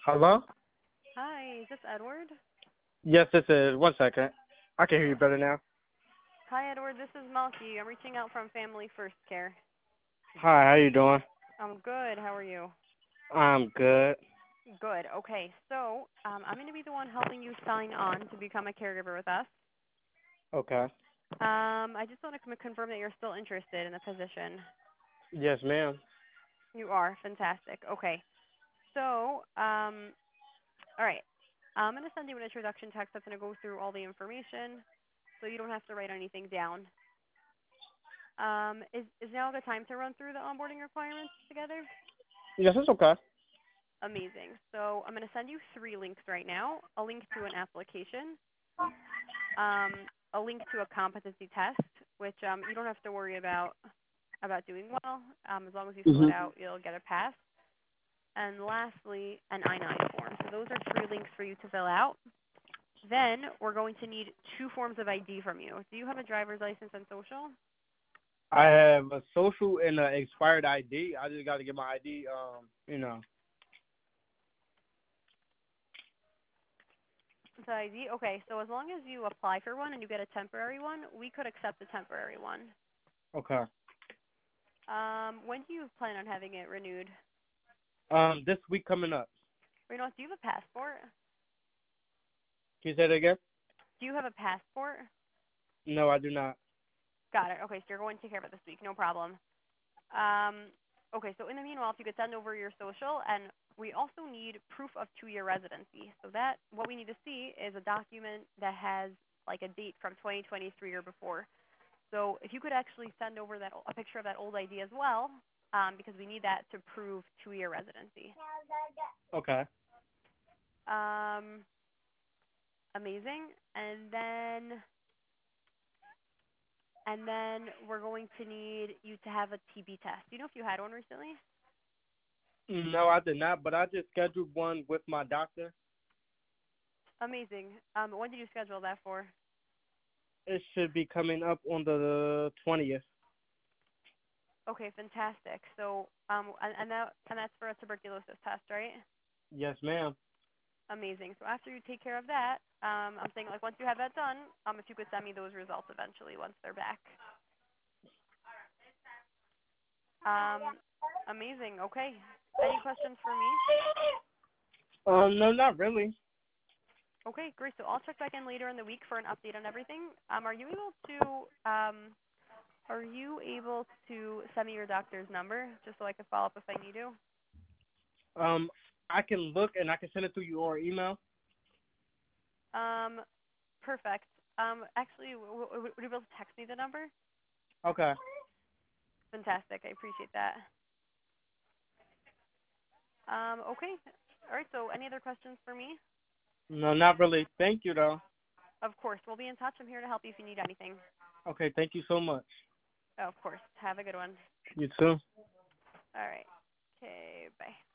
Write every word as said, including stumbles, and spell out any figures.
Hello? Hi, is this Edward? Yes, this is. One second. I can hear you better now. Hi, Edward. This is Melky. I'm reaching out from Family First Care. Hi, how you doing? I'm good. How are you? I'm good. Good. Okay. So um, I'm going to be the one helping you sign on to become a caregiver with us. Okay. Um, I just want to confirm that you're still interested in the position. Yes, ma'am. You are. Fantastic. Okay. So, um, all right. I'm going to send you an introduction text that's going to go through all the information so you don't have to write anything down. Um, is, is now a good time to run through the onboarding requirements together? Yes, it's okay. Amazing. So I'm going to send you three links right now. A link to an application, um, a link to a competency test, which um, you don't have to worry about about doing well. Um, as long as you fill it Mhm. out, you'll get a pass. And lastly, an I nine form. So those are three links for you to fill out. Then we're going to need two forms of I D from you. Do you have a driver's license and social? I have a social and an expired I D. I just got to get my I D. Um, you know. It's an I D? Okay, so as long as you apply for one and you get a temporary one, we could accept the temporary one. Okay. Um, when do you plan on having it renewed? Um, this week coming up. Or, you know, do you have a passport? Can you say that again? Do you have a passport? No, I do not. Got it. Okay, so you're going to take care of it this week. No problem. Um, okay, so in the meanwhile, if you could send over your social, and we also need proof of two-year residency. So that, what we need to see is a document that has like a date from twenty twenty-three or before. So if you could actually send over that a picture of that old I D as well, um, because we need that to prove two-year residency. Okay. Um, amazing. And then And then we're going to need you to have a T B test. Do you know if you had one recently? No, I did not, but I just scheduled one with my doctor. Amazing. Um, when did you schedule that for? It should be coming up on the twentieth. Okay, fantastic. So, um, and, and that and that's for a tuberculosis test, right? Yes, ma'am. Amazing. So after you take care of that, um, I'm saying like once you have that done, um, if you could send me those results eventually once they're back. Um, amazing. Okay. Any questions for me? Um, no, not really. Okay, great. So I'll check back in later in the week for an update on everything. Um, are you able to um, Are you able to send me your doctor's number just so I can follow up if I need to? Um, I can look and I can send it to you or email. Um, perfect. Um, actually, w- w- would you be able to text me the number? Okay. Fantastic. I appreciate that. Um, okay. All right. So, any other questions for me? No, not really. Thank you, though. Of course. We'll be in touch. I'm here to help you if you need anything. Okay, thank you so much. Oh, of course. Have a good one. You too. All right. Okay. Bye.